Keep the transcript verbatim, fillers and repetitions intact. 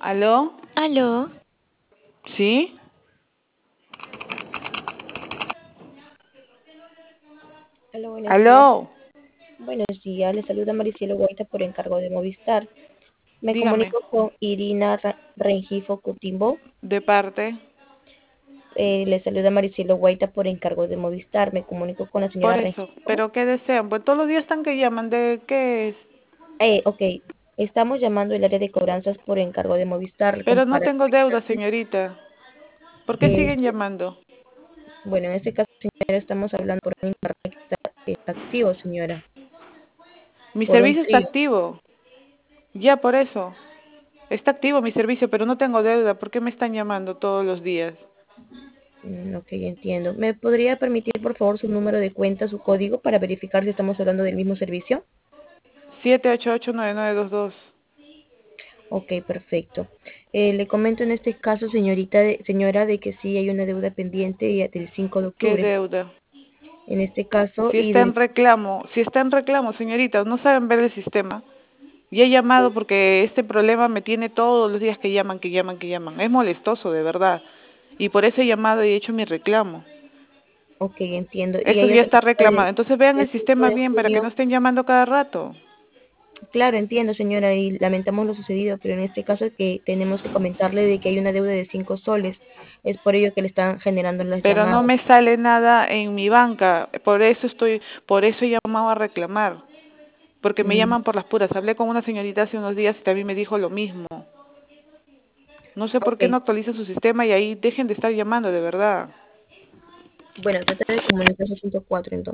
¿Aló? Aló, ¿Sí? aló, buenos días. ¿Aló? Buenos días, le saluda Maricielo Guaita por encargo de Movistar. Me Dígame, comunico con Irina Ra- Rengifo Coutimbo. ¿de parte? Eh, le saluda Maricielo Guaita por encargo de Movistar. Me comunico con la señora Por eso. Rengifo. ¿Pero qué desean? Pues todos los días están que llaman. ¿De qué es? Eh, ok, estamos llamando el área de cobranzas por encargo de Movistar con- Pero no para tengo deuda, señorita. ¿Por qué eh, siguen llamando? bueno, en este caso, señora, estamos hablando por un internet que está, que está activo, señora, Mi por un servicio está trío. activo. Ya, por eso. Está activo mi servicio, pero no tengo deuda. ¿Por qué me están llamando todos los días? Mm, ok, entiendo. ¿Me podría permitir, por favor, su número de cuenta, su código, para verificar si estamos hablando del mismo servicio? Siete ocho ocho nueve nueve dos dos. Ok, perfecto. Eh, le comento en este caso, señorita, de- señora, de que sí hay una deuda pendiente ya del cinco de ¿Qué octubre. deuda? En este caso, Si y está en del... reclamo, si está en reclamo, señorita, ¿no saben ver el sistema? Y he llamado porque este problema me tiene todos los días que llaman, que llaman, que llaman. Es molestoso, de verdad. Y por eso he llamado y he hecho mi reclamo. Ok, entiendo. ¿Y Esto hay ya otra está fecha de- reclamado. Entonces vean el del cinco sistema de bien para que no junio? estén llamando cada rato. Claro, entiendo, señora, y lamentamos lo sucedido, pero en este caso que tenemos que comentarle de que hay una deuda de cinco soles. Es por ello que le están generando las Pero no llamadas. me sale nada en mi banca. Por eso estoy, por eso he llamado a reclamar. Porque me Mm, llaman por las puras. Hablé con una señorita hace unos días y también me dijo lo mismo. No sé por qué ok. no actualizan su sistema y ahí dejen de estar llamando, de verdad. Bueno, trata de comunicarse a ciento cuatro entonces.